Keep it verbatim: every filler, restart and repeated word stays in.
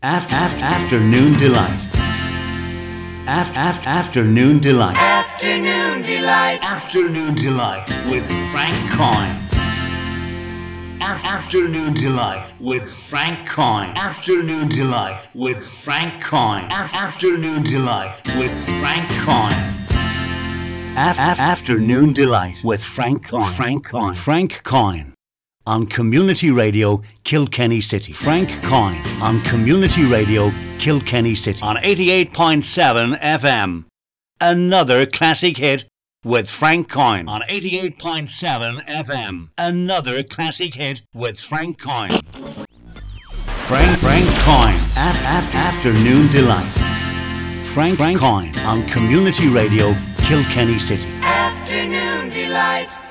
Af, af, afternoon delight. Af, af, afternoon delight. Afternoon delight. Afternoon delight with Frank Coyne. Af, afternoon delight with Frank Coyne. Afternoon delight with Frank Coyne. Af, afternoon delight with Frank Coyne. Af, af, afternoon delight with Frank Coyne. Frank Coyne. Frank Coyne. On Community Radio, Kilkenny City. Frank Coyne on Community Radio, Kilkenny City. On eighty-eight point seven F M. Another classic hit with Frank Coyne. On eighty-eight point seven F M. Another classic hit with Frank Coyne. Frank Frank Coyne. Af, af, afternoon delight. Frank, Frank Coyne on Community Radio, Kilkenny City. Afternoon delight.